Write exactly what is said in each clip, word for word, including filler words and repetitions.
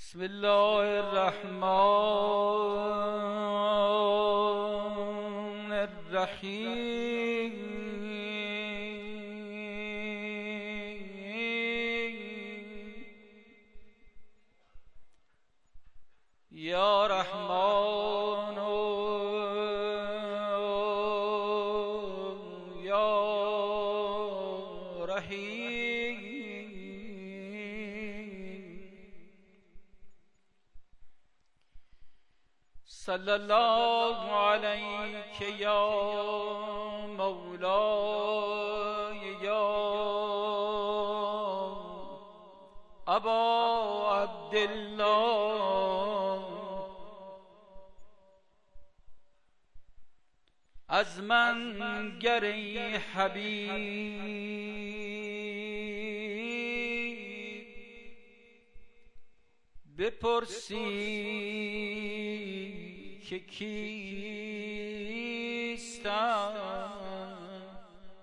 بسم الله الرحمن الرحیم. یا رحمان یا رحیم. صلی الله علیک یا مولای یا ابا عبدالله. از من گر ای حبیب بپرسی که کیستم،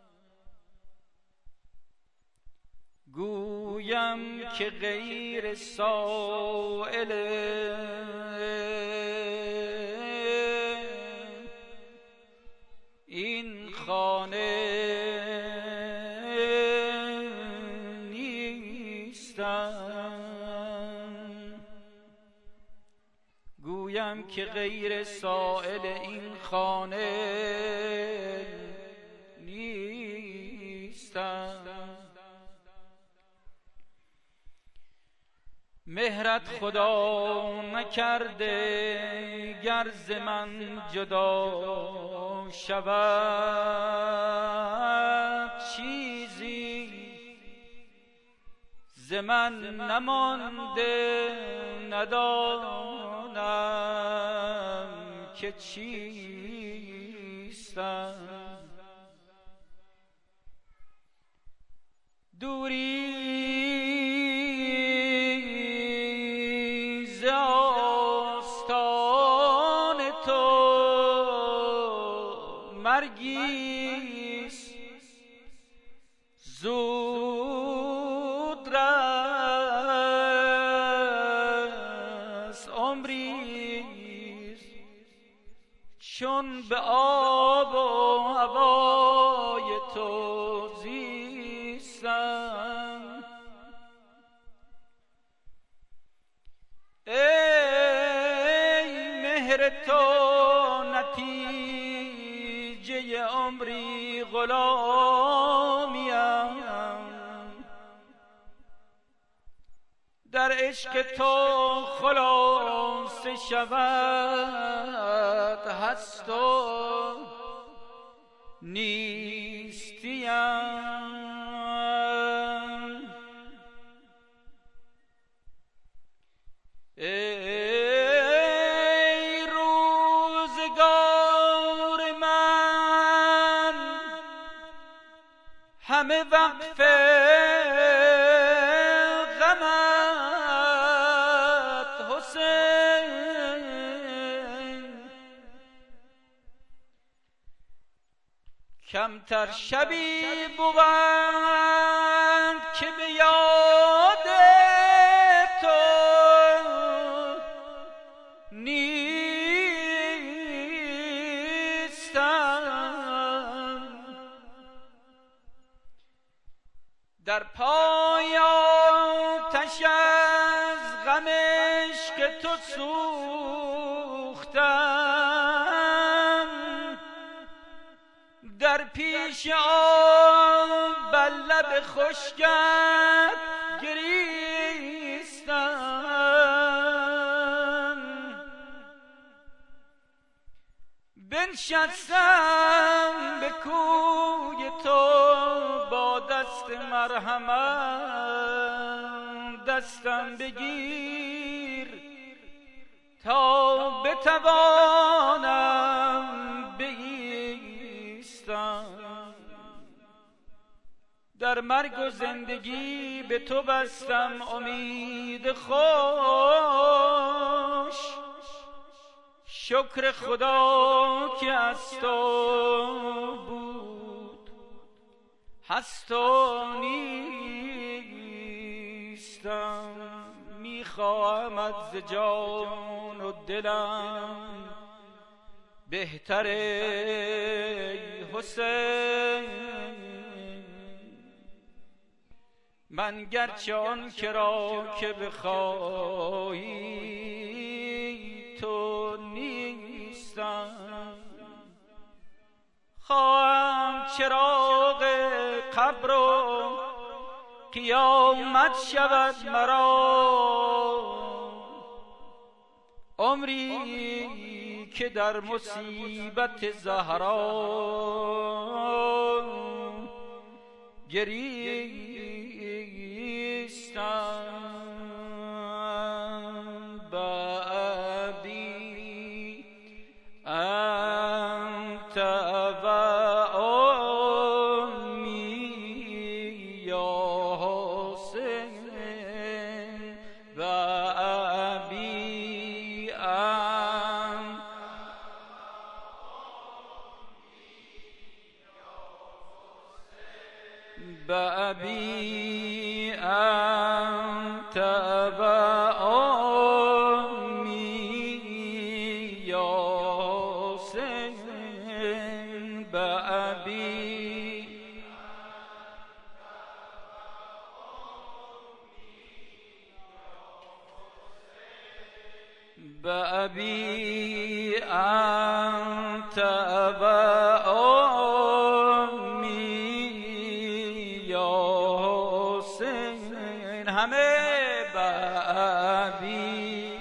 گویم که غیر سائل این خانه نیستم، گویم که غیر سائل این خانه نیستم. مهرت خدا نکرده گر ز من جدا شود چیزی، ز من نمانده ندانم که چیستم. دوری ز آستان تو مرگیست، زود رس عمریست، چون به آب و هوای تو زیستم. ای مهر تو نتیجه عمری غلامیم، در عشق تو خلاصه شود هست و نیستیم. ای روزگار من همه وقف غمت حسین، کمتر شبی بود که به یاد تو نیستم. در پای آتش از غم عشق تو سوختم، در پیش آب بر لب خشکت گریستم. بنشستم به کوی تو با دست مرحمت، دستم بگیر تا بتوانم بایستم. در مرگ و زندگی به تو بستم امید خوش، شکر خدا که از تو بود هست و نیستم. میخوام میخواهمت ز جان و دلم بهتر ای حسین. من گرچه آن کرا که بخواهی تو نیستم، خواهم چراغ قبر و قیامت شود مرا. عمری که در مصیبت زهرا گریستم. بابی انت و امی یا حسین. بابی انت بابی انت و امی یا حسین. بابی بابی انت و همه بابی.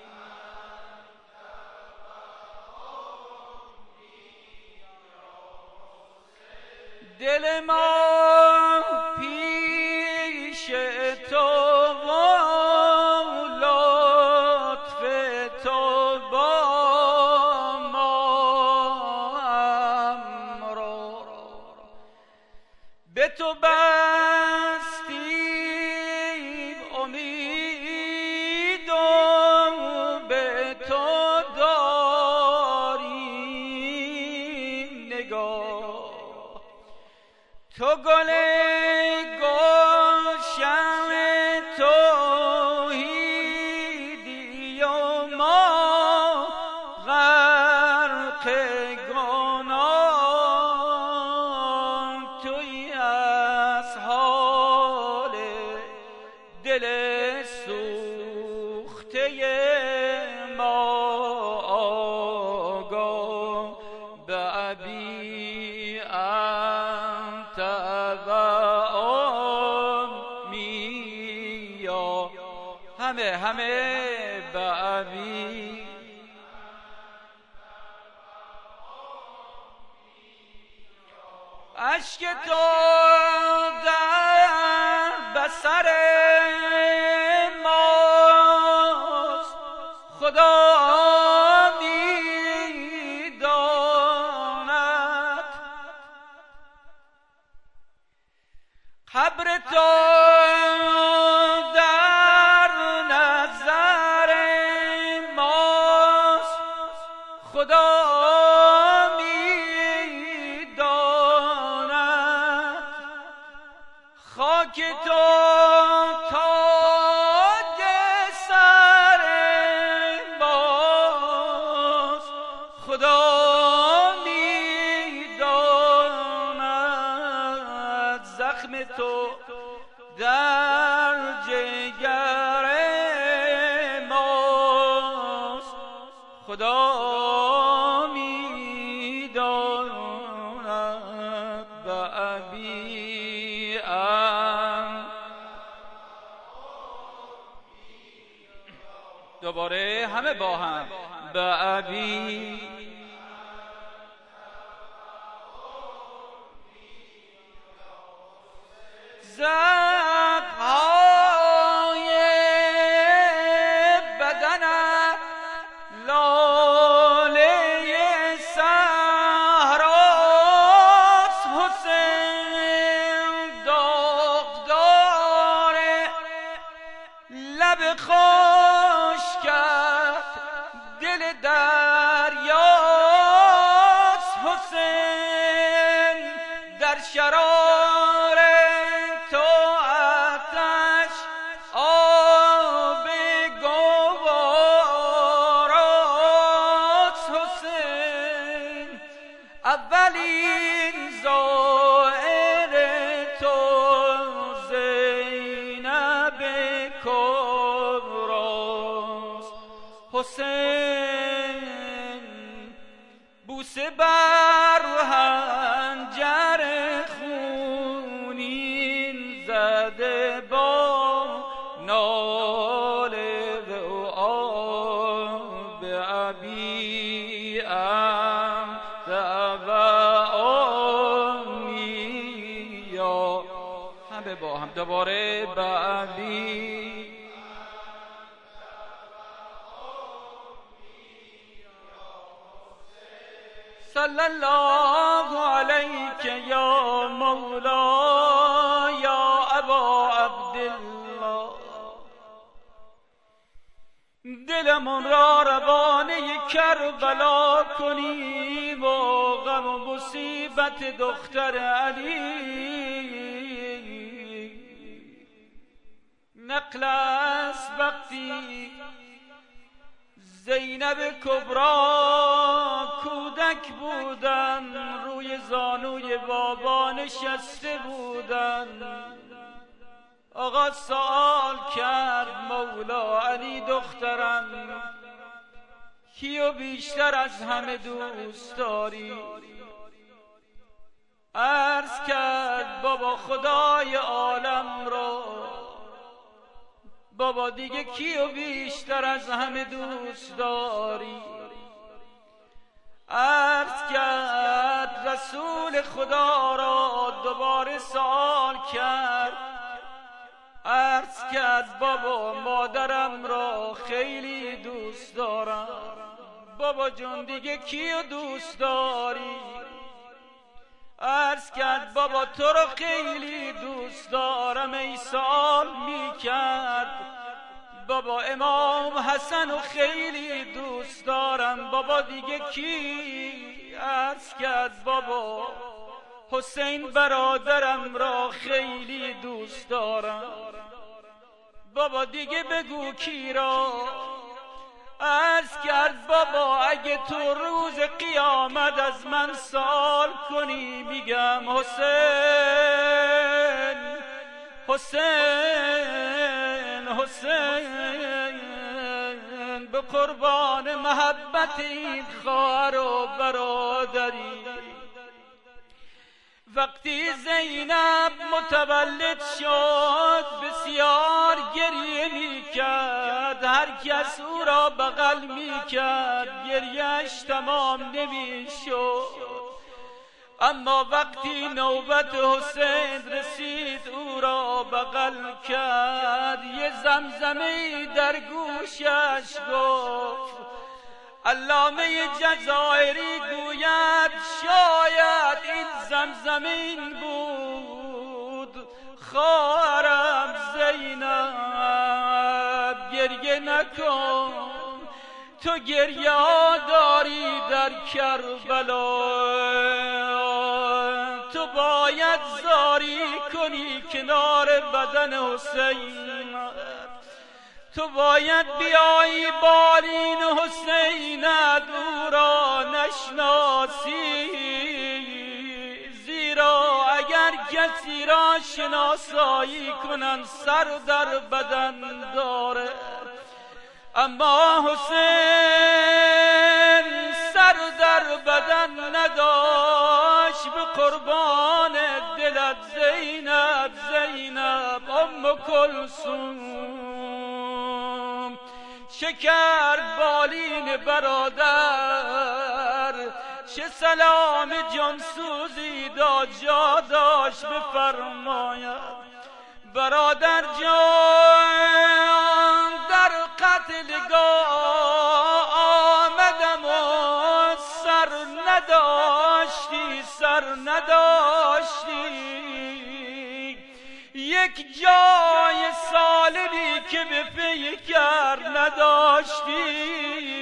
دل ما پیش تو و لطف تو با ما امرو به تو بستیم امید و به تو داریم نگاه. تو گل گلشن توحیدی و ما غرق گناه. تویی از حال دل سوخته ما آگاه. بابی انت و امی یا همه همه بابی. اشک تو در بصر ماست خدا میداند. قبر تو در نظر ماست خدا میداند. خاک تو تاج سر ماست خدا میداند. زخم تو در جگر ماست خدا میداند. بابی انت دوباره همه با هم. بابی زخم‌های بدنت لاله صحراست حسین. داغدار لب خشکت دل دریاست حسین. در شرار تو حسین بوسه بر حنجر خونین زده با ناله و آب ابی انت و امی یا همه با هم دوباره بعدی صلی الله علیک یا مولا یا ابا عبدالله. دلمون را روانه کربلا کنی با غم و مصیبت دختر علی. نقل است وقتی زینب کبرا کودک بودن، روی زانوی بابا نشسته بودن. آقا سوال کرد مولا علی دخترم کیو بیشتر از همه دوست داری؟ عرض کرد بابا خدای عالم را. بابا دیگه کیو بیشتر از همه دوست داری؟ عرض کرد رسول خدا را. دوباره سوال کرد. عرض کرد بابا مادرم را خیلی دوست دارم. بابا جون دیگه کیو دوست داری؟ عرض کرد بابا تو رو خیلی دوست دارم. ای سوال می کرد بابا امام حسن رو خیلی دوست دارم. بابا دیگه کی؟ عرض کرد بابا حسین برادرم را خیلی دوست دارم. بابا دیگه بگو کی را؟ عرض کرد بابا اگه تو روز قیامت از من سوال کنی میگم حسین حسین حسین به قربان محبت این خواهر و برادری. وقتی زینب متولد شد بسیار گریه می کرد. هر کس او را بغل می کرد گریهش تمام نمی شد. اما وقتی نوبت حسین رسید او را بغل کرد. یه زمزمه در گوشش گفت. علامه جزائری گوید شاید این زمزمین بود خواهرم زینب گریه نکن تو گریه داری در کربلا. تو باید زاری کنی کنار بدن حسین. تو باید بیایی بالین حسینت او را نشناسی. زیرا اگر کسی را شناسایی کنن سر در بدن داره. اما حسین سر در بدن نداشت. به قربان دلت زینب زینب ام کلثوم شکر بالین برادر. چه سلام جانسوزی دا جا داشت بفرماید. برادر جان در قتلگاه آمدم و سر نداشتی سر نداشتی. یک جای سالمی که به پیکر نداشتی.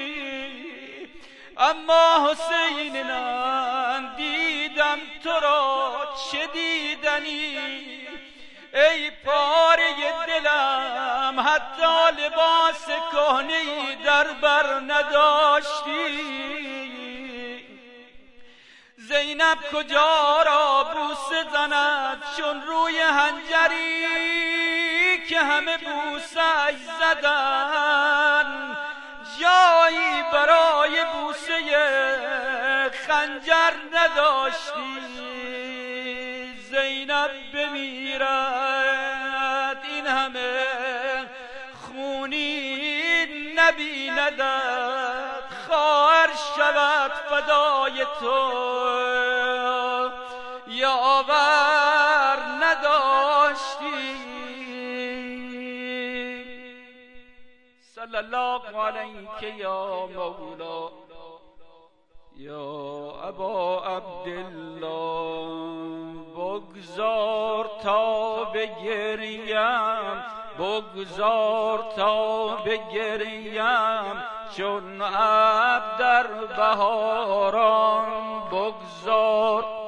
اما حسین من دیدم تو را چه دیدنی. ای پاره دلم حتی لباس کهنه‌ای در بر نداشتی. زینب کجا را بوسه زند چون روی حنجری که همه بوسه زدن جا نداشتی زینب بمیرد این همه خونی نبیندد خواهر شود فدای تو یاور نداشتی صلی الله علیک یا مولا یا ابا عبدالله بگذار تا بگریم بگذار تا بگریم چون ابر در بهاران بگذار